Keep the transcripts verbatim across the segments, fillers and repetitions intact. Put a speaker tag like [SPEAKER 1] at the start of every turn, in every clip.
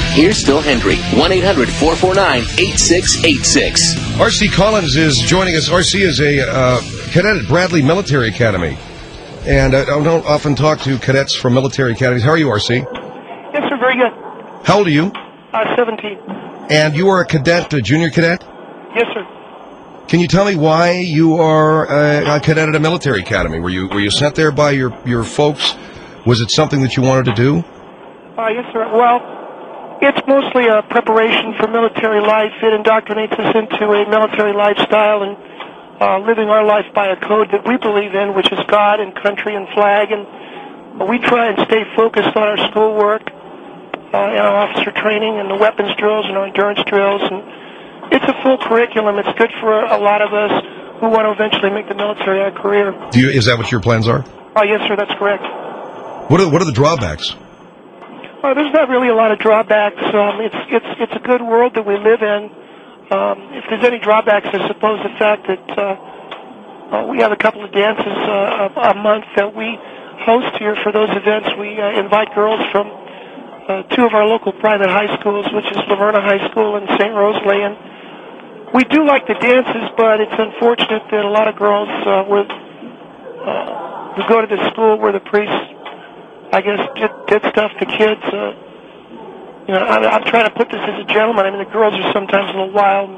[SPEAKER 1] Here's Phil Hendry, one eight hundred four four nine eight six eight six.
[SPEAKER 2] R C Collins is joining us. R C is a uh, cadet at Bradley Military Academy. And I don't often talk to cadets from military academies. How are you, R C?
[SPEAKER 3] Yes, sir, very good.
[SPEAKER 2] How old are you?
[SPEAKER 3] Uh, seventeen.
[SPEAKER 2] And you are a cadet, a junior cadet?
[SPEAKER 3] Yes, sir.
[SPEAKER 2] Can you tell me why you are a, a cadet at a military academy? Were you were you sent there by your, your folks? Was it something that you wanted to do?
[SPEAKER 3] Uh, yes, sir. Well, it's mostly a preparation for military life. It indoctrinates us into a military lifestyle and uh, living our life by a code that we believe in, which is God and country and flag. And we try and stay focused on our schoolwork, uh, and our officer training, and the weapons drills and our endurance drills. And it's a full curriculum. It's good for a lot of us who want to eventually make the military our career.
[SPEAKER 2] Do you, is that what your plans are?
[SPEAKER 3] Oh, yes, sir, that's correct.
[SPEAKER 2] What are what are the drawbacks?
[SPEAKER 3] Uh, there's not really a lot of drawbacks. Um, it's it's it's a good world that we live in. Um, if there's any drawbacks, I suppose the fact that uh, uh, we have a couple of dances uh, a, a month that we host here for those events. We uh, invite girls from uh, two of our local private high schools, which is Laverna High School and Saint Rosalie. And we do like the dances, but it's unfortunate that a lot of girls uh, with, uh, who go to this school where the priests, I guess, did, did stuff to kids. Uh, you know, I, I'm trying to put this as a gentleman. I mean, the girls are sometimes a little wild.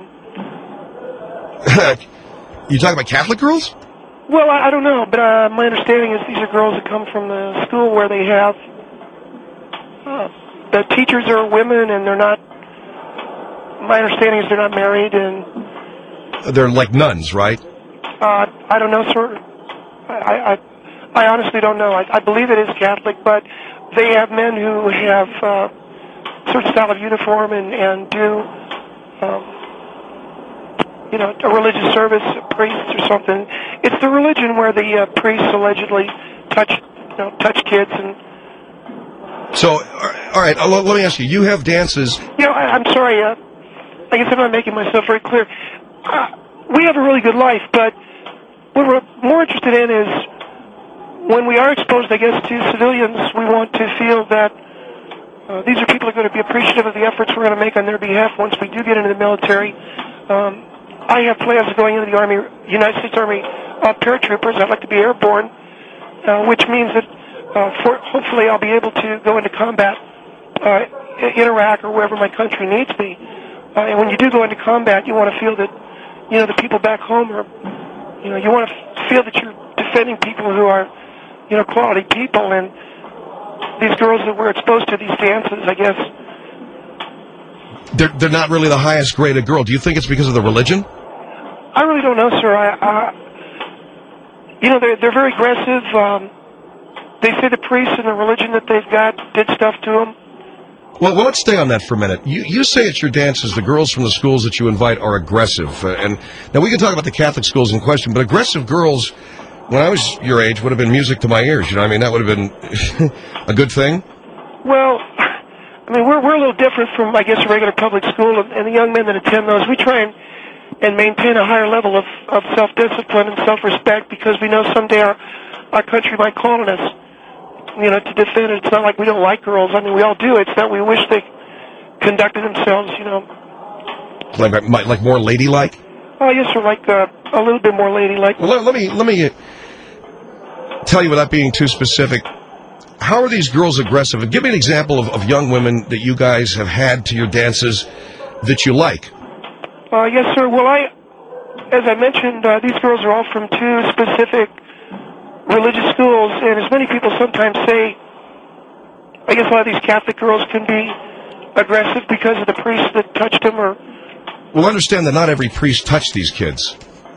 [SPEAKER 2] You talking about Catholic girls?
[SPEAKER 3] Well, I, I don't know, but uh, my understanding is these are girls that come from the school where they have uh, the teachers are women, and they're not. My understanding is they're not married, and
[SPEAKER 2] they're like nuns, right?
[SPEAKER 3] Uh, I don't know, sir. I, I, I honestly don't know. I, I believe it is Catholic, but they have men who have uh, certain style of uniform and, and do, um, you know, a religious service, a priest or something. It's the religion where the uh, priests allegedly touch, you know, touch kids. And
[SPEAKER 2] so, all right, let me ask you. You have dances.
[SPEAKER 3] You know, I, I'm sorry. Uh, I guess I'm not making myself very clear. Uh, we have a really good life, but what we're more interested in is when we are exposed, I guess, to civilians, we want to feel that uh, these are people who are going to be appreciative of the efforts we're going to make on their behalf once we do get into the military. Um, I have plans of going into the Army, United States Army uh, paratroopers. I'd like to be airborne, uh, which means that uh, for, hopefully I'll be able to go into combat uh, in Iraq or wherever my country needs me. Uh, and when you do go into combat, you want to feel that, you know, the people back home are, you know, you want to feel that you're defending people who are, you know, quality people. And these girls that were exposed to these dances, I guess.
[SPEAKER 2] They're, they're not really the highest graded girl. Do you think it's because of the religion?
[SPEAKER 3] I really don't know, sir. I, uh, you know, they're, they're very aggressive. Um, they say the priests and the religion that they've got did stuff to them.
[SPEAKER 2] Well, well, let's stay on that for a minute. You you say at your dances the girls from the schools that you invite are aggressive. Uh, and now we can talk about the Catholic schools in question, but aggressive girls, when I was your age, would have been music to my ears. You know what I mean? That would have been a good thing.
[SPEAKER 3] Well, I mean, we're we're a little different from, I guess, a regular public school, and, and the young men that attend those, we try and, and maintain a higher level of, of self-discipline and self-respect because we know someday our, our country might call on us, you know, to defend it. It's not like we don't like girls. I mean, we all do. It's that we wish they conducted themselves, you know.
[SPEAKER 2] Like, like more ladylike?
[SPEAKER 3] Oh, yes, sir, like uh, a little bit more ladylike.
[SPEAKER 2] Well, let, let me, let me tell you without being too specific. How are these girls aggressive? Give me an example of, of young women that you guys have had to your dances that you like.
[SPEAKER 3] Uh, yes, sir. Well, I, as I mentioned, uh, these girls are all from two specific religious schools, and as many people sometimes say, I guess a lot of these Catholic girls can be aggressive because of the priests that touched them. Or
[SPEAKER 2] well, understand that not every priest touched these kids.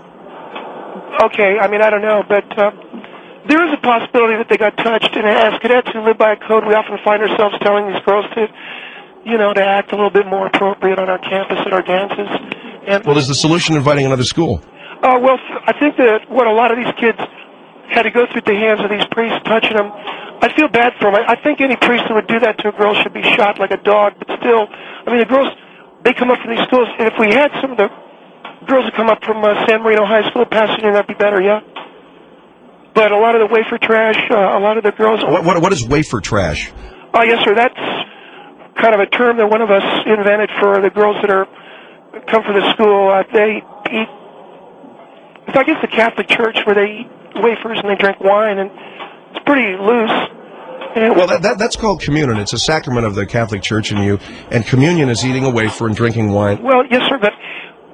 [SPEAKER 3] Okay, I mean, I don't know, but uh, there is a possibility that they got touched, and as cadets who live by a code, we often find ourselves telling these girls to, you know, to act a little bit more appropriate on our campus at our dances. And,
[SPEAKER 2] well, is the solution inviting another school?
[SPEAKER 3] Uh, well, I think that what a lot of these kids had to go through the hands of these priests touching them, I feel bad for them. I, I think any priest that would do that to a girl should be shot like a dog, but still, I mean, the girls, they come up from these schools, and if we had some of the girls that come up from uh, San Marino High School, Pasadena, that'd be better, yeah? But a lot of the wafer trash, uh, a lot of the girls...
[SPEAKER 2] What, what, what is wafer trash?
[SPEAKER 3] Oh, yes, sir, that's kind of a term that one of us invented for the girls that are come from the school. Uh, they eat, it's I guess the Catholic Church where they eat wafers and they drink wine, and it's pretty loose. And
[SPEAKER 2] well, that, that that's called communion. It's a sacrament of the Catholic Church, and you and communion is eating a wafer and drinking wine.
[SPEAKER 3] Well, yes, sir, but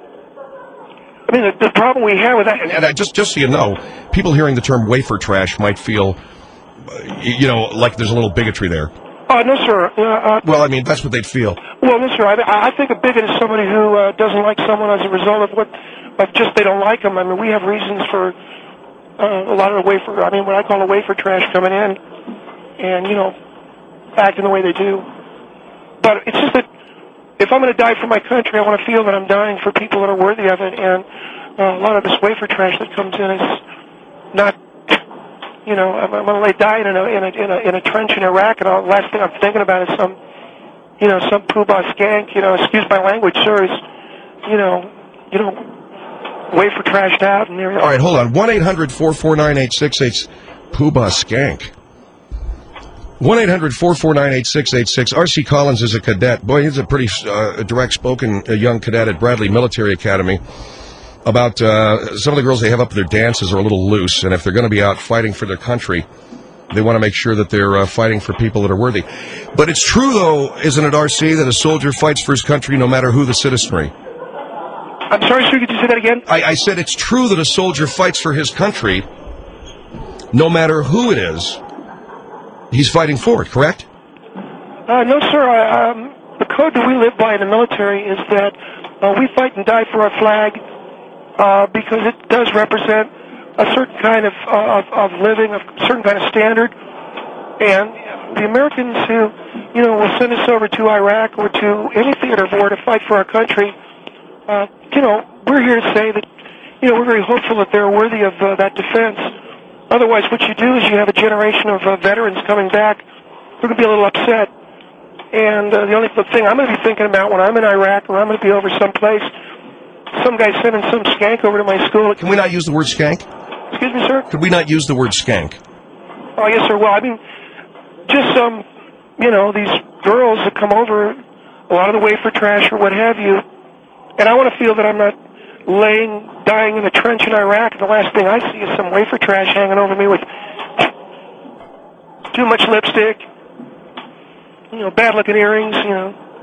[SPEAKER 3] I mean the, the problem we have with that,
[SPEAKER 2] and, and I, just just so you know, people hearing the term wafer trash might feel, uh, you know, like there's a little bigotry there.
[SPEAKER 3] Uh, no, sir. Uh, uh,
[SPEAKER 2] well, I mean, that's what they'd feel.
[SPEAKER 3] Well, no, sir. I, I think a bigot is somebody who uh, doesn't like someone as a result of what, of just they don't like them. I mean, we have reasons for uh, a lot of the wafer, I mean, what I call the wafer trash coming in and, you know, acting the way they do. But it's just that if I'm going to die for my country, I want to feel that I'm dying for people that are worthy of it. And uh, a lot of this wafer trash that comes in is not... You know, I'm, I'm going to lay dying in a, in, a, in, a, in a trench in Iraq, and all, the last thing I'm thinking about is some, you know, some poobah skank, you know, excuse my language, sir, is, you know, you know, wafer trashed out and everything.
[SPEAKER 2] All right, hold on. one eight hundred four four nine eight six eight, poobah skank. one eight hundred four four nine eight six eight six. R C Collins is a cadet. Boy, he's a pretty uh, direct-spoken uh, young cadet at Bradley Military Academy. About uh, some of the girls they have up their dances are a little loose, and if they're going to be out fighting for their country, they want to make sure that they're uh, fighting for people that are worthy. But it's true, though, isn't it, R C, that a soldier fights for his country no matter who the citizenry?
[SPEAKER 3] I'm sorry, sir, could you say that again?
[SPEAKER 2] I, I said it's true that a soldier fights for his country no matter who it is. He's fighting for it, correct?
[SPEAKER 3] Uh, no, sir. I, um, the code that we live by in the military is that uh, we fight and die for our flag. Uh, because it does represent a certain kind of, uh, of of living, a certain kind of standard, and the Americans who, you know, will send us over to Iraq or to any theater of war to fight for our country, uh, you know, we're here to say that, you know, we're very hopeful that they're worthy of uh, that defense. Otherwise, what you do is you have a generation of uh, veterans coming back who are going to be a little upset, and uh, the only thing I'm going to be thinking about when I'm in Iraq or I'm going to be over someplace. Some guy sending some skank over to my school.
[SPEAKER 2] Can we not use the word skank?
[SPEAKER 3] Excuse me, sir?
[SPEAKER 2] Could we not use the word skank?
[SPEAKER 3] Oh, yes, sir. Well, I mean, just some, you know, these girls that come over, a lot of the wafer trash or what have you, and I want to feel that I'm not laying, dying in a trench in Iraq, and the last thing I see is some wafer trash hanging over me with too much lipstick, you know, bad-looking earrings, you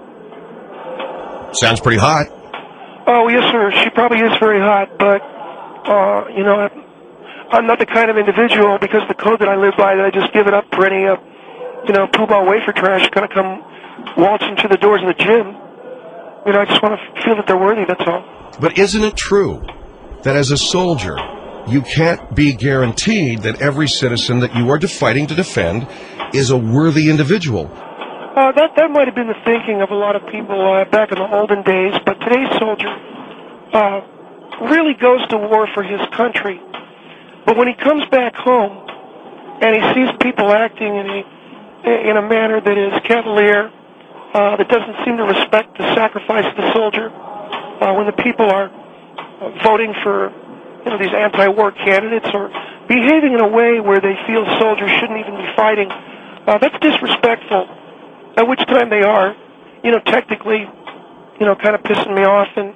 [SPEAKER 3] know.
[SPEAKER 2] Sounds pretty hot.
[SPEAKER 3] Oh, yes, sir. She probably is very hot, but, uh, you know, I'm not the kind of individual, because the code that I live by, that I just give it up for any, uh, you know, poobah wafer trash going to come waltzing through the doors of the gym. You know, I just want to feel that they're worthy, that's all.
[SPEAKER 2] But isn't it true that as a soldier, you can't be guaranteed that every citizen that you are fighting to defend is a worthy individual?
[SPEAKER 3] Uh, that that might have been the thinking of a lot of people uh, back in the olden days, but today's soldier uh, really goes to war for his country. But when he comes back home and he sees people acting in a in a manner that is cavalier, uh, that doesn't seem to respect the sacrifice of the soldier, uh, when the people are uh, voting for, you know, these anti-war candidates or behaving in a way where they feel soldiers shouldn't even be fighting, uh, that's disrespectful. At which time they are, you know, technically, you know, kind of pissing me off, and,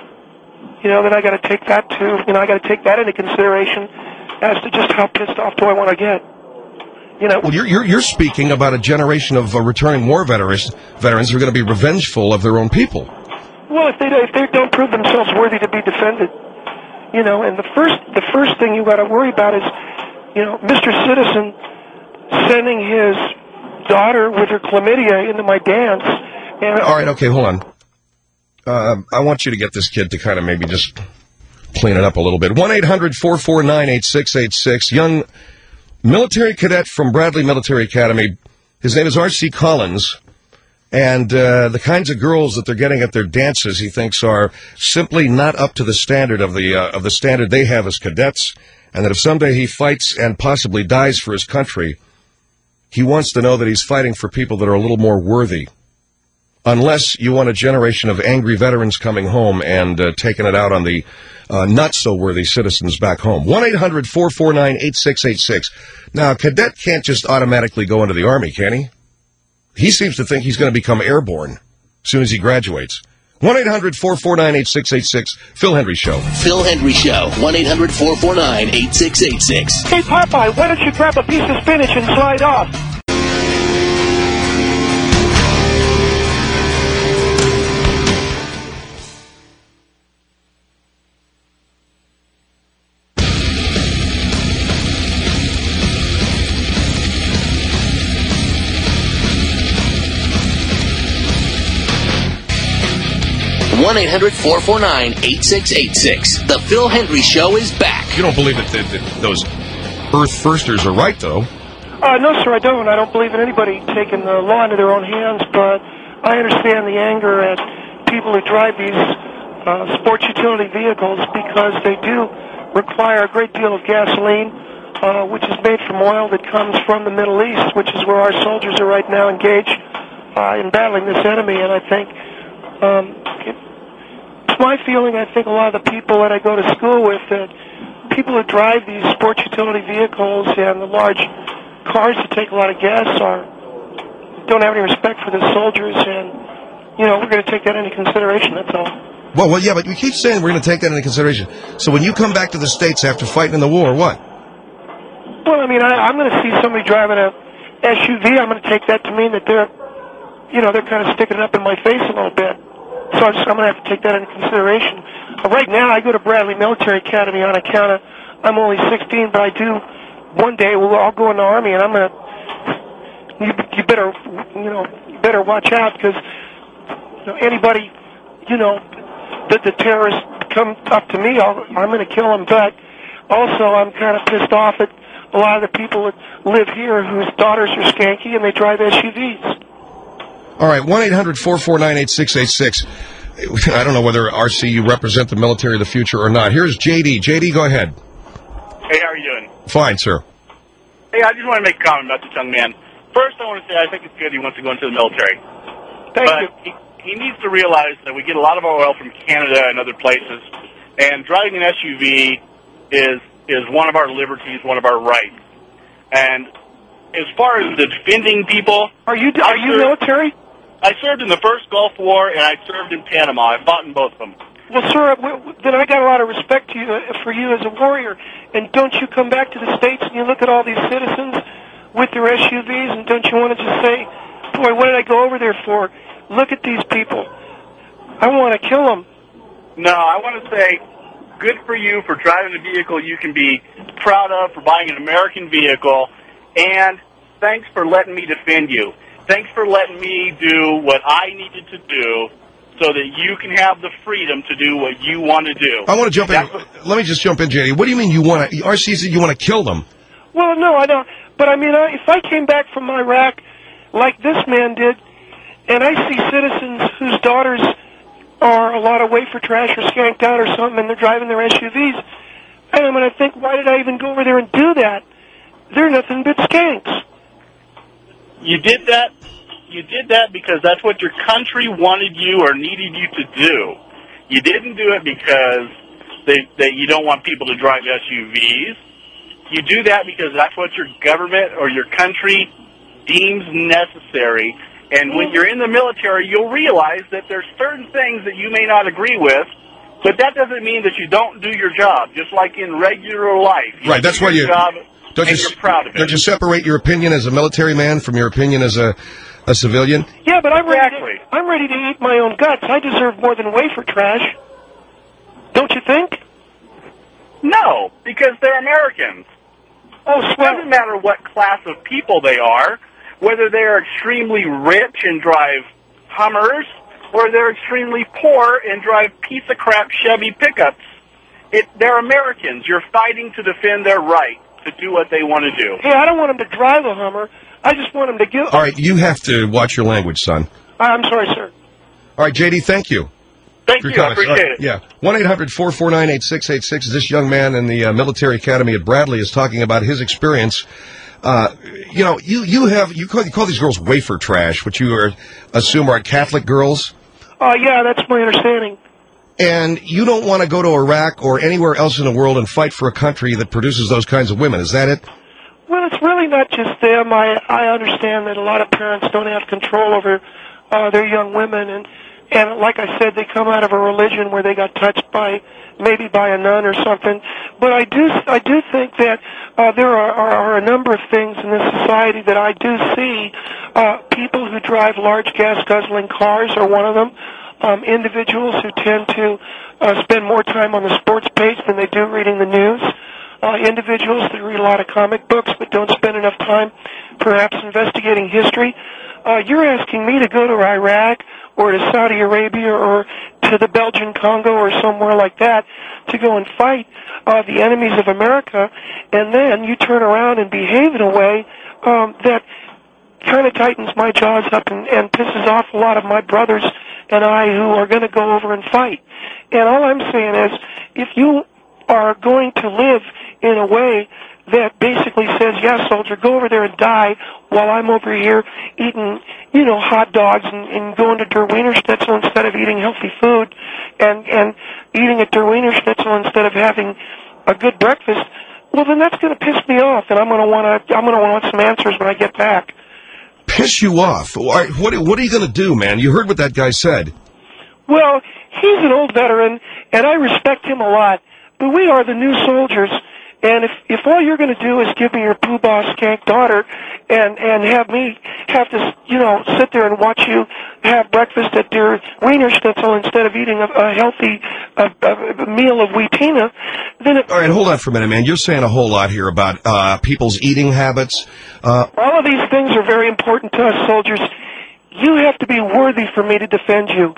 [SPEAKER 3] you know, then I got to take that too, you know, I got to take that into consideration as to just how pissed off do I want to get, you know.
[SPEAKER 2] Well, you're you're, you're speaking about a generation of uh, returning war veterans veterans who are going to be revengeful of their own people.
[SPEAKER 3] Well, if they if they don't prove themselves worthy to be defended, you know, and the first the first thing you got to worry about is, you know, Mister Citizen sending his daughter with her chlamydia into my dance. And
[SPEAKER 2] all right, okay, hold on. Uh, I want you to get this kid to kind of maybe just clean it up a little bit. one eight hundred four four nine eight six eight six. Young military cadet from Bradley Military Academy. His name is R C Collins. And uh, the kinds of girls that they're getting at their dances, he thinks, are simply not up to the standard of the uh, of the standard they have as cadets. And that if someday he fights and possibly dies for his country, he wants to know that he's fighting for people that are a little more worthy. Unless you want a generation of angry veterans coming home and uh, taking it out on the uh, not-so-worthy citizens back home. one eight hundred four four nine eight six eight six. Now, a cadet can't just automatically go into the Army, can he? He seems to think he's going to become airborne as soon as he graduates. one eight hundred four four nine eight six eight six, Phil Hendry Show.
[SPEAKER 1] Phil Hendry Show, one eight hundred four four nine eight six eight six.
[SPEAKER 3] Hey, Popeye, why don't you grab a piece of spinach and slide off?
[SPEAKER 1] one eight hundred four four nine eight six eight six. The Phil Hendry Show is back.
[SPEAKER 2] You don't believe that, that, that those Earth Firsters are right, though?
[SPEAKER 3] Uh, no, sir, I don't. I don't believe in anybody taking the law into their own hands, but I understand the anger at people who drive these uh, sports utility vehicles because they do require a great deal of gasoline, uh, which is made from oil that comes from the Middle East, which is where our soldiers are right now engaged uh, in battling this enemy, and I think um, it, it's my feeling, I think a lot of the people that I go to school with, that people who drive these sports utility vehicles and the large cars that take a lot of gas are don't have any respect for the soldiers, and, you know, we're going to take that into consideration, that's all.
[SPEAKER 2] Well, well, yeah, but you keep saying we're going to take that into consideration. So when you come back to the States after fighting in the war, what?
[SPEAKER 3] Well, I mean, I, I'm going to see somebody driving a S U V, I'm going to take that to mean that they're, you know, they're kind of sticking it up in my face a little bit. So I'm, just, I'm going to have to take that into consideration. Uh, right now, I go to Bradley Military Academy on account of I'm only sixteen, but I do one day we'll all go in the Army, and I'm going to, you, you better, you know, you better watch out, because you know, anybody, you know, that the terrorists come up to me, I'll, I'm going to kill them. But also, I'm kind of pissed off at a lot of the people that live here whose daughters are skanky and they drive S U Vs.
[SPEAKER 2] All right, one eight hundred four four nine eight six eight six. I don't know whether, R C, you represent the military of the future or not. Here's J D. J D, go ahead.
[SPEAKER 4] Hey, how are you doing?
[SPEAKER 2] Fine, sir.
[SPEAKER 4] Hey, I just want to make a comment about this young man. First, I want to say I think it's good he wants to go into the military.
[SPEAKER 3] Thank
[SPEAKER 4] but
[SPEAKER 3] you.
[SPEAKER 4] He, he needs to realize that we get a lot of our oil from Canada and other places, and driving an S U V is is one of our liberties, one of our rights. And as far as the defending people,
[SPEAKER 3] Are you are you
[SPEAKER 4] served,
[SPEAKER 3] military?
[SPEAKER 4] I served in the first Gulf War, and I served in Panama. I fought in both of them.
[SPEAKER 3] Well, sir, w- w- then I got a lot of respect to you, uh, for you as a warrior. And don't you come back to the States and you look at all these citizens with their S U Vs, and don't you want to just say, boy, what did I go over there for? Look at these people. I want to kill them.
[SPEAKER 4] No, I want to say good for you for driving a vehicle you can be proud of, for buying an American vehicle, and thanks for letting me defend you. Thanks for letting me do what I needed to do so that you can have the freedom to do what you want to do.
[SPEAKER 2] I want to jump in.
[SPEAKER 4] What,
[SPEAKER 2] Let me just jump in, J D. What do you mean you want to, R C said you want to kill them?
[SPEAKER 3] Well, no, I don't. But, I mean, I, if I came back from Iraq like this man did, and I see citizens whose daughters are a lot of wafer trash or skanked out or something, and they're driving their S U Vs, and I'm going to think, why did I even go over there and do that? They're nothing but skanks.
[SPEAKER 4] You did that. You did that because that's what your country wanted you or needed you to do. You didn't do it because they, that you don't want people to drive S U Vs. You do that because that's what your government or your country deems necessary. And when you're in the military, you'll realize that there's certain things that you may not agree with, but that doesn't mean that you don't do your job, just like in regular life. You
[SPEAKER 2] Right, that's
[SPEAKER 4] do
[SPEAKER 2] why
[SPEAKER 4] your
[SPEAKER 2] you...
[SPEAKER 4] job
[SPEAKER 2] Don't
[SPEAKER 4] and
[SPEAKER 2] you,
[SPEAKER 4] you're proud of it.
[SPEAKER 2] don't you separate your opinion as a military man from your opinion as a, a civilian?
[SPEAKER 3] Yeah, but I'm ready,
[SPEAKER 4] Exactly.
[SPEAKER 3] to, I'm ready to eat my own guts. I deserve more than wafer trash. Don't you think?
[SPEAKER 4] No, because they're Americans.
[SPEAKER 3] Oh,
[SPEAKER 4] It
[SPEAKER 3] swell.
[SPEAKER 4] doesn't matter what class of people they are, whether they're extremely rich and drive Hummers, or they're extremely poor and drive piece of crap Chevy pickups. It, they're Americans. You're fighting to defend their right to do what they want to do.
[SPEAKER 3] Hey, I don't want them to drive a Hummer. I just want them to give...
[SPEAKER 2] All right, you have to watch your language, son.
[SPEAKER 3] I'm sorry, sir.
[SPEAKER 2] All right, J D, thank you.
[SPEAKER 4] Thank
[SPEAKER 2] for
[SPEAKER 4] you.
[SPEAKER 2] your
[SPEAKER 4] I
[SPEAKER 2] comments.
[SPEAKER 4] appreciate
[SPEAKER 2] All right,
[SPEAKER 4] it.
[SPEAKER 2] Yeah, one eight hundred four four nine eight six eight six. This young man in the uh, military academy at Bradley is talking about his experience. Uh, you know, you, you have, you call, you call these girls wafer trash, which you are, assume are Catholic girls,
[SPEAKER 3] Oh, yeah, that's my understanding.
[SPEAKER 2] and you don't want to go to Iraq or anywhere else in the world and fight for a country that produces those kinds of women. Is that it?
[SPEAKER 3] Well, it's really not just them. I I understand that a lot of parents don't have control over uh, their young women, and and like I said, they come out of a religion where they got touched by maybe by a nun or something. But I do I do think that uh, there are, are are a number of things in this society that I do see. Uh, people who drive large gas guzzling cars are one of them. Um, individuals who tend to uh, spend more time on the sports page than they do reading the news. Uh, individuals that read a lot of comic books but don't spend enough time perhaps investigating history. Uh, you're asking me to go to Iraq or to Saudi Arabia or to the Belgian Congo or somewhere like that to go and fight uh, the enemies of America, and then you turn around and behave in a way um, that kind of tightens my jaws up and, and pisses off a lot of my brothers and I who are going to go over and fight. And all I'm saying is, if you are going to live in a way that basically says, yeah, soldier, go over there and die while I'm over here eating, you know, hot dogs and, and going to Der Wiener Schnitzel instead of eating healthy food and, and eating a Der Wiener Schnitzel instead of having a good breakfast, well, then that's going to piss me off, and I'm going to want to, I'm going to want some answers when I get back.
[SPEAKER 2] Piss you off? What, what are you going to do, man? You heard what that guy said.
[SPEAKER 3] Well, he's an old veteran, and I respect him a lot, but we are the new soldiers. And if if all you're going to do is give me your poobah skank daughter and and have me have to, you know, sit there and watch you have breakfast at Der Wiener Schnitzel instead of eating a, a healthy a, a meal of wheatina, then it...
[SPEAKER 2] All right, hold on for a minute, man. You're saying a whole lot here about uh, people's eating habits. Uh,
[SPEAKER 3] all of these things are very important to us soldiers. You have to be worthy for me to defend you.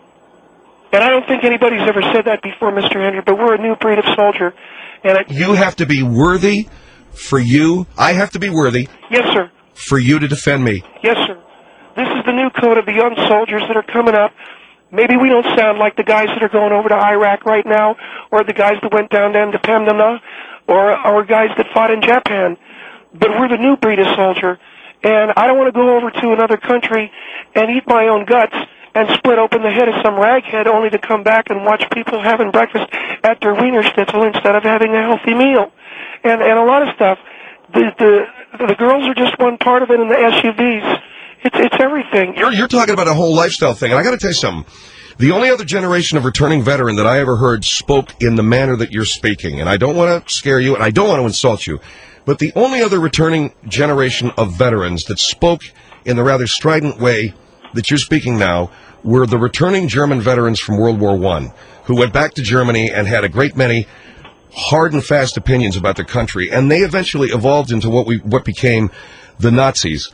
[SPEAKER 3] And I don't think anybody's ever said that before, Mister Henry, but we're a new breed of soldier. And I,
[SPEAKER 2] you have to be worthy for you. I have to be worthy.
[SPEAKER 3] Yes, sir.
[SPEAKER 2] For you to defend me.
[SPEAKER 3] Yes, sir. This is the new code of the young soldiers that are coming up. Maybe we don't sound like the guys that are going over to Iraq right now, or the guys that went down to Independence, or or guys that fought in Japan. But we're the new breed of soldier, and I don't want to go over to another country and eat my own guts and split open the head of some raghead only to come back and watch people having breakfast at their Wiener Schnitzel instead of having a healthy meal. And and a lot of stuff. The the the girls are just one part of it, and the S U Vs. It's it's everything.
[SPEAKER 2] You're you're talking about a whole lifestyle thing, and I got to tell you something. The only other generation of returning veteran that I ever heard spoke in the manner that you're speaking, and I don't want to scare you, and I don't want to insult you, but the only other returning generation of veterans that spoke in the rather strident way that you're speaking now were the returning German veterans from World War One, who went back to Germany and had a great many hard and fast opinions about their country, and they eventually evolved into what we what became the Nazis.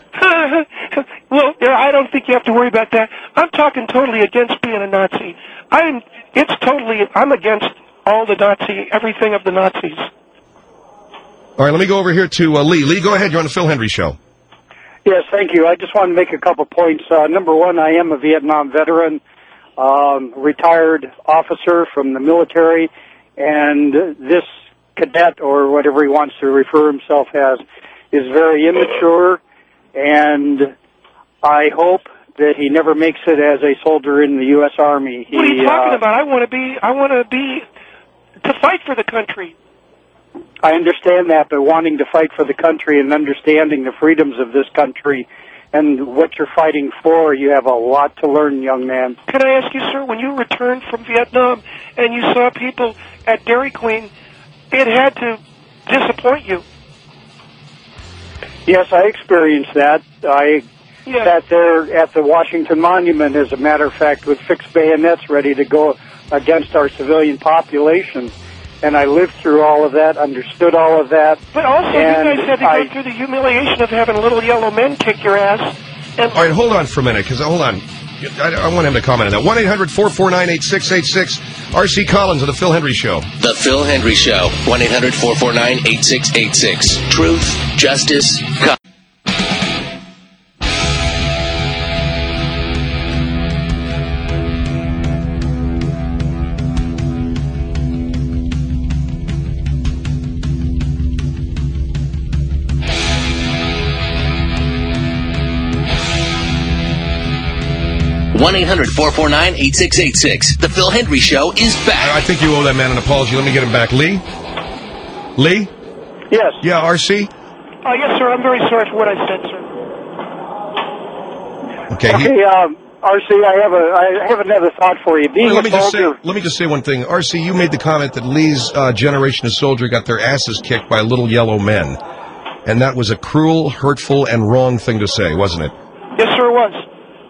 [SPEAKER 3] Well, I don't think you have to worry about that. I'm talking totally against being a Nazi. I'm. It's totally. I'm against all the Nazi, everything of the Nazis.
[SPEAKER 2] All right, let me go over here to uh, Lee. Lee, go ahead. You're on the Phil Hendry Show.
[SPEAKER 5] Yes, thank you. I just want to make a couple points. Uh, number one, I am a Vietnam veteran, um, retired officer from the military, and this cadet, or whatever he wants to refer himself as, is very immature, and I hope that he never makes it as a soldier in the U S Army. He,
[SPEAKER 3] what are you talking
[SPEAKER 5] uh,
[SPEAKER 3] about? I want to be. I want to be to fight for the country.
[SPEAKER 5] I understand that, but wanting to fight for the country and understanding the freedoms of this country and what you're fighting for, you have a lot to learn, young man.
[SPEAKER 3] Can I ask you, sir, when you returned from Vietnam and you saw people at Dairy Queen, it had to disappoint you?
[SPEAKER 5] Yes, I experienced that. I
[SPEAKER 3] yeah.
[SPEAKER 5] sat there at the Washington Monument, as a matter of fact, with fixed bayonets ready to go against our civilian population. And I lived through all of that, understood all of that.
[SPEAKER 3] But also,
[SPEAKER 5] and
[SPEAKER 3] you guys had to
[SPEAKER 5] I,
[SPEAKER 3] go through the humiliation of having little yellow men kick your ass. And
[SPEAKER 2] all right, hold on for a minute, because hold on. I, I want him to comment on that. one eight hundred four four nine eight six eight six. R C Collins of The Phil Hendry Show.
[SPEAKER 1] The Phil Hendry Show. one eight hundred four four nine eight six eight six. Truth, justice, co- one eight hundred four four nine eight six eight six. The Phil Hendry Show is back.
[SPEAKER 2] I think you owe that man an apology. Let me get him back. Lee? Lee?
[SPEAKER 5] Yes.
[SPEAKER 2] Yeah, R C?
[SPEAKER 3] Uh, yes, sir. I'm very sorry for what I said, sir.
[SPEAKER 2] Okay. he-
[SPEAKER 5] Okay, um, R C, I have a I have another thought for you. Being
[SPEAKER 2] Well, let
[SPEAKER 5] a
[SPEAKER 2] me just say,
[SPEAKER 5] soldier,
[SPEAKER 2] let me just say one thing. R C, you made the comment that Lee's uh, generation of soldier got their asses kicked by little yellow men, and that was a cruel, hurtful, and wrong thing to say, wasn't it?
[SPEAKER 3] Yes, sir, it was.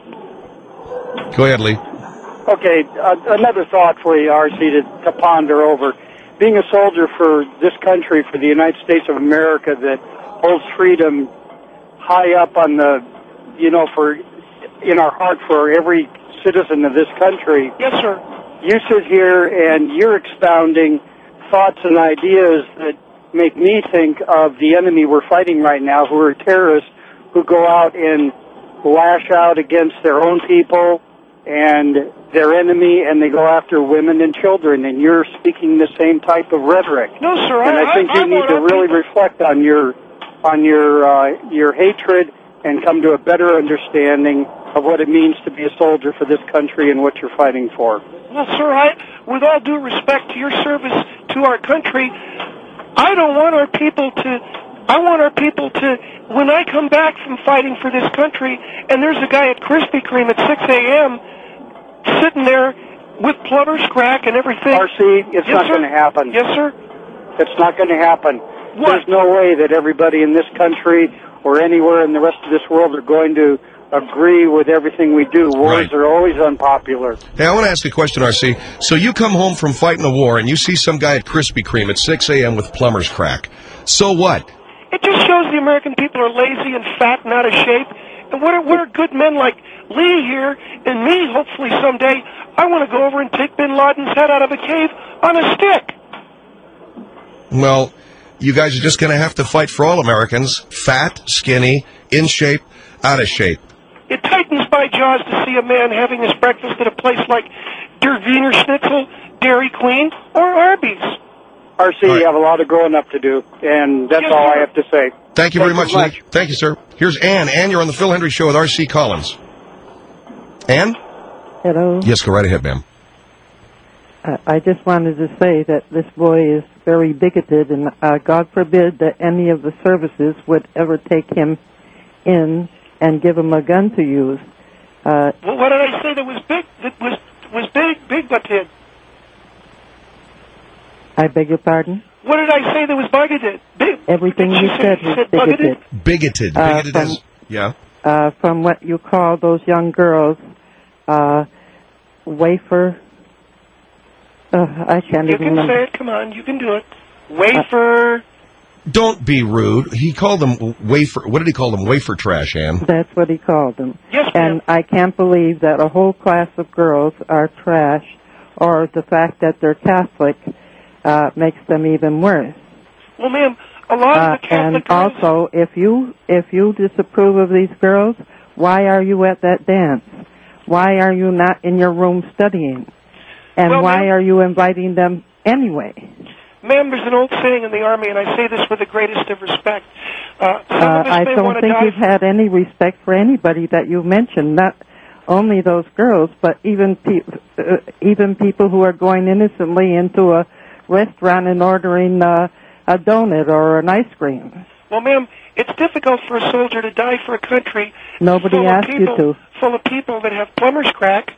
[SPEAKER 2] Go ahead, Lee.
[SPEAKER 5] okay, uh, another thought for you, R C, to, to ponder over. Being a soldier for this country, for the United States of America, that holds freedom high up on the, you know, for in our heart for every citizen of this country.
[SPEAKER 3] Yes, sir.
[SPEAKER 5] You sit here and you're expounding thoughts and ideas that make me think of the enemy we're fighting right now, who are terrorists who go out and lash out against their own people and their enemy, and they go after women and children, and you're speaking the same type of rhetoric.
[SPEAKER 3] No, sir.
[SPEAKER 5] And I,
[SPEAKER 3] I
[SPEAKER 5] think
[SPEAKER 3] I,
[SPEAKER 5] you
[SPEAKER 3] I
[SPEAKER 5] need
[SPEAKER 3] want
[SPEAKER 5] to
[SPEAKER 3] our
[SPEAKER 5] really
[SPEAKER 3] people-
[SPEAKER 5] reflect on your on your uh, your hatred and come to a better understanding of what it means to be a soldier for this country and what you're fighting for.
[SPEAKER 3] Well, sir, I, with all due respect to your service to our country, I don't want our people to, I want our people to, when I come back from fighting for this country, and there's a guy at Krispy Kreme at six a.m. sitting there with plumber's crack and everything.
[SPEAKER 5] R C, it's
[SPEAKER 3] Yes,
[SPEAKER 5] not
[SPEAKER 3] sir?
[SPEAKER 5] going to happen.
[SPEAKER 3] Yes, sir?
[SPEAKER 5] It's not going to happen.
[SPEAKER 3] What?
[SPEAKER 5] There's no way that everybody in this country or anywhere in the rest of this world are going to agree with everything we do. Wars
[SPEAKER 2] Right.
[SPEAKER 5] are always unpopular.
[SPEAKER 2] Hey, I want to ask a question, R C. So you come home from fighting a war, and you see some guy at Krispy Kreme at six a.m. with plumber's crack. So what?
[SPEAKER 3] It just shows the American people are lazy and fat and out of shape. And what are, what are good men like Lee here and me, hopefully someday, I want to go over and take Bin Laden's head out of a cave on a stick.
[SPEAKER 2] Well, you guys are just going to have to fight for all Americans, fat, skinny, in shape, out of shape.
[SPEAKER 3] It tightens my jaws to see a man having his breakfast at a place like Der Wiener Schnitzel, Dairy Queen, or Arby's.
[SPEAKER 5] R C,
[SPEAKER 2] All right.
[SPEAKER 5] you have a lot of growing up to do, and that's
[SPEAKER 3] Yes,
[SPEAKER 5] all
[SPEAKER 3] sir.
[SPEAKER 5] I have to say.
[SPEAKER 2] Thank you very much,
[SPEAKER 5] Thank
[SPEAKER 2] Lee.
[SPEAKER 5] you
[SPEAKER 2] Thank you, sir. Here's Ann. Ann, you're on the Phil Hendry Show with R C Collins. Ann?
[SPEAKER 6] Hello.
[SPEAKER 2] Yes, go right ahead, ma'am.
[SPEAKER 6] Uh, I just wanted to say that this boy is very bigoted, and uh, God forbid that any of the services would ever take him in and give him a gun to use. Uh,
[SPEAKER 3] Well, what did I say that was big? That was was big, big butthead.
[SPEAKER 6] I beg your pardon?
[SPEAKER 3] What did I say that was bigoted? Big.
[SPEAKER 6] Everything
[SPEAKER 3] Did
[SPEAKER 6] you
[SPEAKER 3] she say-
[SPEAKER 6] said
[SPEAKER 3] she
[SPEAKER 6] was
[SPEAKER 3] said
[SPEAKER 6] bigoted.
[SPEAKER 2] Bigoted.
[SPEAKER 6] Uh,
[SPEAKER 2] Bigoted
[SPEAKER 6] from-
[SPEAKER 2] as... Yeah?
[SPEAKER 6] Uh, from what you call those young girls, uh, wafer... Uh, I can't
[SPEAKER 3] You
[SPEAKER 6] even
[SPEAKER 3] can
[SPEAKER 6] remember.
[SPEAKER 3] say it. Come on, you can do it. Wafer.
[SPEAKER 2] Don't be rude. He called them wafer... What did he call them? Wafer trash, Ann.
[SPEAKER 6] That's what he called them.
[SPEAKER 3] Yes, ma'am.
[SPEAKER 6] And I can't believe that a whole class of girls are trash, or the fact that they're Catholic uh, makes them even worse.
[SPEAKER 3] Well, ma'am, a lot
[SPEAKER 6] Uh,
[SPEAKER 3] of the Catholic
[SPEAKER 6] and
[SPEAKER 3] girls.
[SPEAKER 6] also, if you if you disapprove of these girls, why are you at that dance? Why are you not in your room studying? And
[SPEAKER 3] Well,
[SPEAKER 6] why
[SPEAKER 3] ma'am-
[SPEAKER 6] are you inviting them anyway?
[SPEAKER 3] Ma'am, there's an old saying in the Army, and I say this with the greatest of respect. Uh, some
[SPEAKER 6] Uh,
[SPEAKER 3] of us
[SPEAKER 6] I
[SPEAKER 3] may
[SPEAKER 6] don't
[SPEAKER 3] want to
[SPEAKER 6] think
[SPEAKER 3] die.
[SPEAKER 6] you've had any respect for anybody that you mentioned. Not only those girls, but even pe- uh, even people who are going innocently into a restaurant and ordering uh, a donut or an ice cream.
[SPEAKER 3] Well, ma'am, it's difficult for a soldier to die for a country
[SPEAKER 6] Nobody
[SPEAKER 3] full
[SPEAKER 6] asked
[SPEAKER 3] of
[SPEAKER 6] you
[SPEAKER 3] people,
[SPEAKER 6] to.
[SPEAKER 3] full of people that have plumber's crack.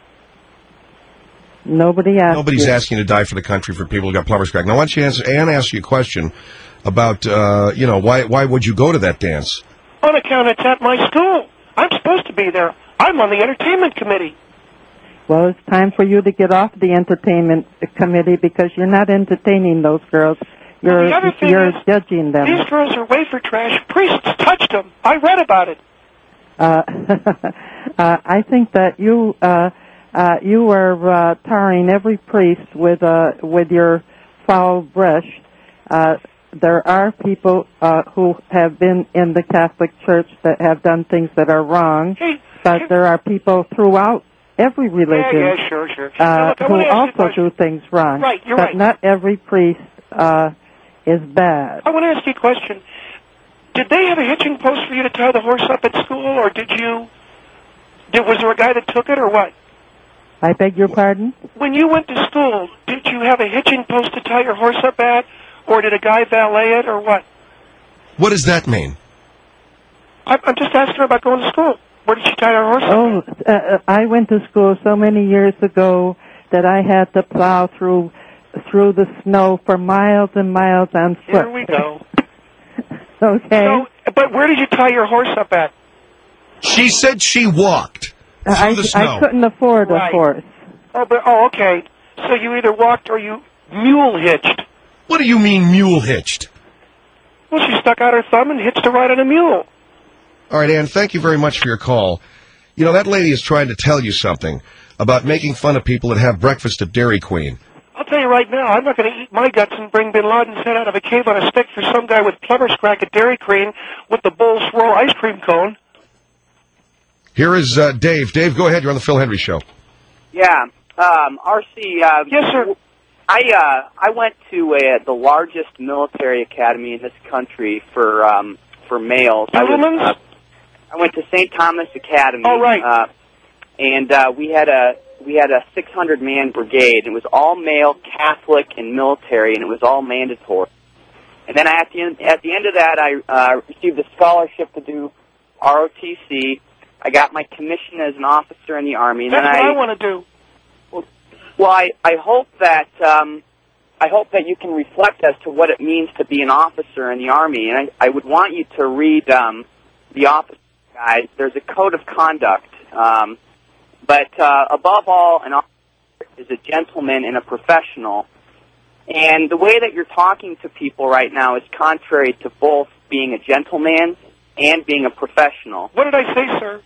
[SPEAKER 6] Nobody asked
[SPEAKER 2] Nobody's
[SPEAKER 6] you.
[SPEAKER 2] asking you to die for the country for people who got plumber's crack. Now, why don't you answer... Ann asked you a question about, uh, you know, why why would you go to that dance?
[SPEAKER 3] On account it's at my school. I'm supposed to be there. I'm on the entertainment committee.
[SPEAKER 6] Well, it's time for you to get off the entertainment committee because you're not entertaining those girls.
[SPEAKER 3] Well,
[SPEAKER 6] You're
[SPEAKER 3] the other thing
[SPEAKER 6] you're
[SPEAKER 3] is,
[SPEAKER 6] judging them.
[SPEAKER 3] These girls are wafer trash. Priests touched them. I read about it.
[SPEAKER 6] Uh, uh, I think that you uh, uh, you are uh, tarring every priest with uh, with your foul brush. Uh, there are people uh, who have been in the Catholic Church that have done things that are wrong,
[SPEAKER 3] Hey,
[SPEAKER 6] but
[SPEAKER 3] hey,
[SPEAKER 6] there are people throughout every
[SPEAKER 3] yeah,
[SPEAKER 6] religion
[SPEAKER 3] yeah, sure, sure. Now,
[SPEAKER 6] uh,
[SPEAKER 3] look, I
[SPEAKER 6] who
[SPEAKER 3] wanna ask you a
[SPEAKER 6] also
[SPEAKER 3] question.
[SPEAKER 6] do things wrong.
[SPEAKER 3] Right, you're
[SPEAKER 6] but
[SPEAKER 3] right.
[SPEAKER 6] not every priest uh, is bad.
[SPEAKER 3] I want to ask you a question. Did they have a hitching post for you to tie the horse up at school, or did you? Did, was there a guy that took it, or what?
[SPEAKER 6] I beg your pardon?
[SPEAKER 3] When you went to school, did you have a hitching post to tie your horse up at, or did a guy valet it, or what?
[SPEAKER 2] What does that mean?
[SPEAKER 3] I'm, I'm just asking her about going to school. Where did she tie her horse
[SPEAKER 6] Oh,
[SPEAKER 3] up?
[SPEAKER 6] uh, I went to school so many years ago that I had to plow through through the snow for miles and miles on foot.
[SPEAKER 3] Here we go.
[SPEAKER 6] Okay.
[SPEAKER 3] So, but where did you tie your horse up at?
[SPEAKER 2] She said she walked through
[SPEAKER 6] I,
[SPEAKER 2] the snow.
[SPEAKER 6] I couldn't afford a
[SPEAKER 3] Right.
[SPEAKER 6] horse.
[SPEAKER 3] Oh, but oh, okay. So you either walked or you mule hitched.
[SPEAKER 2] What do you mean mule hitched?
[SPEAKER 3] Well, she stuck out her thumb and hitched a ride on a mule.
[SPEAKER 2] All right, Ann, thank you very much for your call. You know, that lady is trying to tell you something about making fun of people that have breakfast at Dairy Queen.
[SPEAKER 3] I'll tell you right now, I'm not going to eat my guts and bring Bin Laden's head out of a cave on a stick for some guy with plumber's crack at Dairy Queen with the Bull Swirl ice cream cone.
[SPEAKER 2] Here is uh, Dave. Dave, go ahead. You're on the Phil Hendry Show.
[SPEAKER 7] Yeah, um, R C. Uh,
[SPEAKER 3] Yes, sir.
[SPEAKER 7] I uh, I went to uh, the largest military academy in this country for um, for males. I, was,
[SPEAKER 3] Gentlemen's?
[SPEAKER 7] uh, I went to Saint Thomas Academy.
[SPEAKER 3] Oh, right.
[SPEAKER 7] Uh, and uh, we had a we had a six hundred man brigade. It was all male, Catholic, and military, and it was all mandatory. And then at the end, at the end of that, I uh, received a scholarship to do R O T C. I got my commission as an officer in the Army. And
[SPEAKER 3] That's
[SPEAKER 7] then
[SPEAKER 3] what I,
[SPEAKER 7] I
[SPEAKER 3] want to do.
[SPEAKER 7] Well, I, I hope that um, I hope that you can reflect as to what it means to be an officer in the Army, and I, I would want you to read um, the officer guide. There's a code of conduct, um, but uh, above all, an officer is a gentleman and a professional. And the way that you're talking to people right now is contrary to both being a gentleman and being a professional.
[SPEAKER 3] What did I say, sir?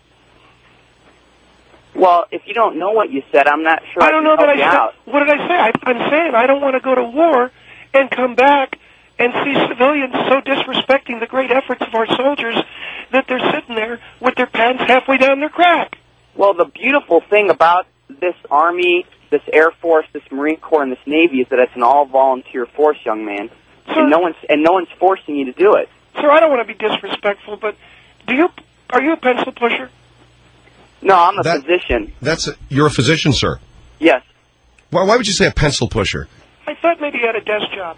[SPEAKER 7] Well, if you don't know what you said, I'm not sure
[SPEAKER 3] I
[SPEAKER 7] I
[SPEAKER 3] don't
[SPEAKER 7] can
[SPEAKER 3] know that
[SPEAKER 7] help
[SPEAKER 3] I
[SPEAKER 7] you
[SPEAKER 3] said.
[SPEAKER 7] out.
[SPEAKER 3] What did I say? I, I'm saying I don't want to go to war and come back and see civilians so disrespecting the great efforts of our soldiers that they're sitting there with their pants halfway down their crack.
[SPEAKER 7] Well, the beautiful thing about this Army, this Air Force, this Marine Corps, and this Navy is that it's an all-volunteer force, young man,
[SPEAKER 3] Sir,
[SPEAKER 7] and no one's and no one's forcing you to do it.
[SPEAKER 3] sir, I don't want to be disrespectful, but do you are you a pencil pusher?
[SPEAKER 7] No, I'm a
[SPEAKER 2] That-
[SPEAKER 7] physician.
[SPEAKER 2] That's a, you're a physician, sir.
[SPEAKER 7] Yes.
[SPEAKER 2] Why, why would you say a pencil pusher?
[SPEAKER 3] I thought maybe you had a desk job.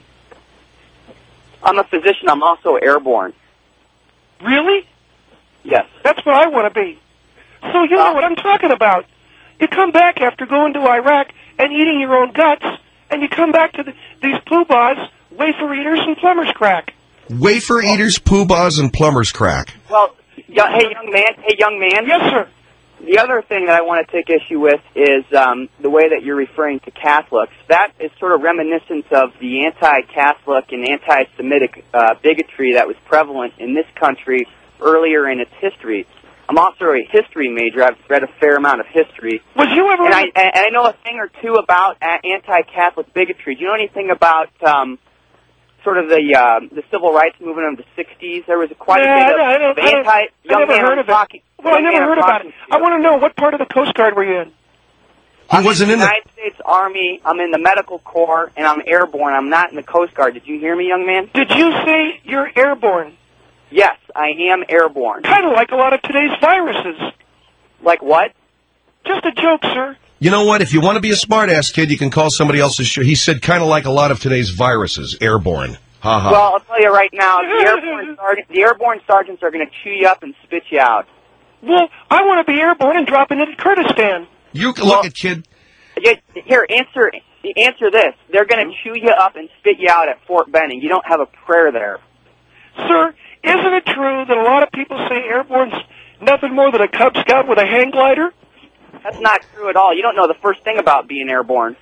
[SPEAKER 7] I'm a physician. I'm also airborne.
[SPEAKER 3] Really?
[SPEAKER 7] Yes.
[SPEAKER 3] That's what I want to be. So you know what I'm talking about. You come back after going to Iraq and eating your own guts, and you come back to the, these poobahs, wafer eaters, and plumber's crack.
[SPEAKER 2] Wafer eaters, poobahs, and plumber's crack.
[SPEAKER 7] Well, y- hey, young man. Hey, young man.
[SPEAKER 3] Yes, sir.
[SPEAKER 7] The other thing that I want to take issue with is um, the way that you're referring to Catholics. That is sort of reminiscent of the anti-Catholic and anti-Semitic uh, bigotry that was prevalent in this country earlier in its history. I'm also a history major. I've read a fair amount of history.
[SPEAKER 3] Was you ever...
[SPEAKER 7] And I, and I know a thing or two about uh, anti-Catholic bigotry. Do you know anything about um, sort of the uh, the civil rights movement of the sixties? There was quite
[SPEAKER 3] Yeah,
[SPEAKER 7] a bit
[SPEAKER 3] I
[SPEAKER 7] of,
[SPEAKER 3] don't- I don't-
[SPEAKER 7] of
[SPEAKER 3] I don't-
[SPEAKER 7] anti...
[SPEAKER 3] I
[SPEAKER 7] young
[SPEAKER 3] never
[SPEAKER 7] man,
[SPEAKER 3] heard
[SPEAKER 7] I'm
[SPEAKER 3] of it.
[SPEAKER 7] talking-
[SPEAKER 3] Well, I
[SPEAKER 7] young
[SPEAKER 3] never
[SPEAKER 7] man, I'm
[SPEAKER 3] heard about
[SPEAKER 7] talking
[SPEAKER 3] it.
[SPEAKER 7] to
[SPEAKER 3] I
[SPEAKER 7] you.
[SPEAKER 3] want to know, what part of the Coast Guard were you in?
[SPEAKER 2] He
[SPEAKER 7] I'm
[SPEAKER 2] wasn't
[SPEAKER 7] in
[SPEAKER 2] in
[SPEAKER 7] the
[SPEAKER 2] the...
[SPEAKER 7] United States Army. I'm in the Medical Corps, and I'm airborne. I'm not in the Coast Guard. Did you hear me, young man?
[SPEAKER 3] Did you say you're airborne?
[SPEAKER 7] Yes, I am airborne.
[SPEAKER 3] Kind of like a lot of today's viruses.
[SPEAKER 7] Like what?
[SPEAKER 3] Just a joke, sir.
[SPEAKER 2] You know what? If you want to be a smart-ass kid, you can call somebody else's show. He said kind of like a lot of today's viruses, airborne. Ha ha.
[SPEAKER 7] Well, I'll tell you right now, the airborne, sergeant, the airborne sergeants are going to chew you up and spit you out.
[SPEAKER 3] Well, I want to be airborne and drop into Kurdistan.
[SPEAKER 2] you can
[SPEAKER 7] well-
[SPEAKER 2] look at kid.
[SPEAKER 7] Yeah, here, answer answer this. They're going to chew you up and spit you out at Fort Benning. You don't have a prayer there.
[SPEAKER 3] Sir, isn't it true that a lot of people say airborne's nothing more than a Cub Scout with a hang glider?
[SPEAKER 7] That's not true at all. You don't know the first thing about being airborne.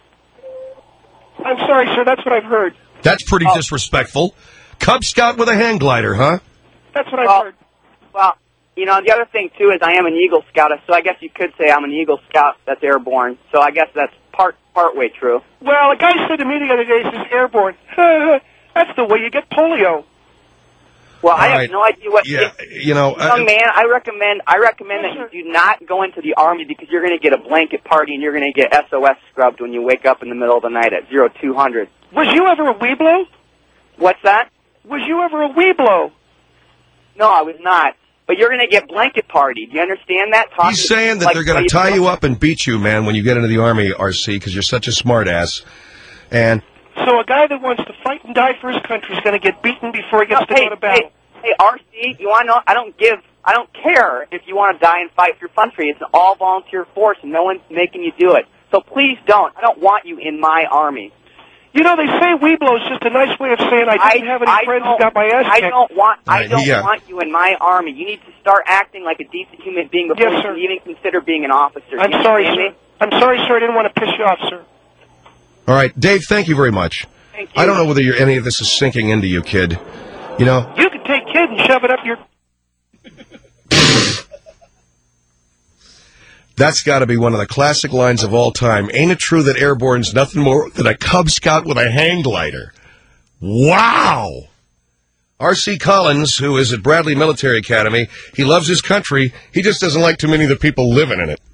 [SPEAKER 3] I'm sorry, sir, that's what I've heard.
[SPEAKER 2] That's pretty
[SPEAKER 7] Oh.
[SPEAKER 2] disrespectful. Cub Scout with a hang glider, huh?
[SPEAKER 3] That's what I've
[SPEAKER 7] Well,
[SPEAKER 3] heard.
[SPEAKER 7] Well, you know, the other thing, too, is I am an Eagle Scout, so I guess you could say I'm an Eagle Scout that's airborne. So I guess that's part part way true.
[SPEAKER 3] Well, a guy said to me the other day, he says, airborne. That's the way you get polio.
[SPEAKER 7] Well, I
[SPEAKER 2] All
[SPEAKER 7] have
[SPEAKER 2] right.
[SPEAKER 7] no idea what...
[SPEAKER 2] Yeah, you know...
[SPEAKER 7] Young
[SPEAKER 2] uh,
[SPEAKER 7] man, I recommend I recommend that you do not go into the Army because you're going to get a blanket party and you're going to get S O S scrubbed when you wake up in the middle of the night at zero two hundred.
[SPEAKER 3] Was you ever a Weeblo?
[SPEAKER 7] What's that?
[SPEAKER 3] Was you ever a Weeblo?
[SPEAKER 7] No, I was not. But you're going to get blanket party. Do you understand that? Talking
[SPEAKER 2] He's saying that
[SPEAKER 7] like
[SPEAKER 2] they're going to tie you up and beat you, man, when you get into the Army, R C, because you're such a smart-ass. And...
[SPEAKER 3] So a guy that wants to fight and die for his country is going to get beaten before he gets
[SPEAKER 7] No,
[SPEAKER 3] to
[SPEAKER 7] hey,
[SPEAKER 3] go to battle.
[SPEAKER 7] Hey, hey, R C, you want to know? I don't give I don't care if you want to die and fight for your country. It's an all-volunteer force, and no one's making you do it. So please don't. I don't want you in my army.
[SPEAKER 3] You know, they say Weeblo is just a nice way of saying I didn't
[SPEAKER 7] I,
[SPEAKER 3] have any
[SPEAKER 7] I
[SPEAKER 3] friends who got my ass
[SPEAKER 7] I
[SPEAKER 3] kicked.
[SPEAKER 7] don't want. I
[SPEAKER 2] Right,
[SPEAKER 7] don't
[SPEAKER 2] yeah.
[SPEAKER 7] want you in my army. You need to start acting like a decent human being before
[SPEAKER 3] Yes,
[SPEAKER 7] you
[SPEAKER 3] sir.
[SPEAKER 7] can even consider being an officer.
[SPEAKER 3] I'm
[SPEAKER 7] You
[SPEAKER 3] sorry,
[SPEAKER 7] understand
[SPEAKER 3] sir.
[SPEAKER 7] me?
[SPEAKER 3] I'm sorry, sir. I didn't want to piss you off, sir.
[SPEAKER 2] All right, Dave, thank you very much.
[SPEAKER 7] Thank you.
[SPEAKER 2] I don't know whether you're, any of this is sinking into you, kid. You know?
[SPEAKER 3] You can take kid and shove it up your...
[SPEAKER 2] That's got to be one of the classic lines of all time. Ain't it true that Airborne's nothing more than a Cub Scout with a hang glider? Wow! R C Collins, who is at Bradley Military Academy, he loves his country. He just doesn't like too many of the people living in it.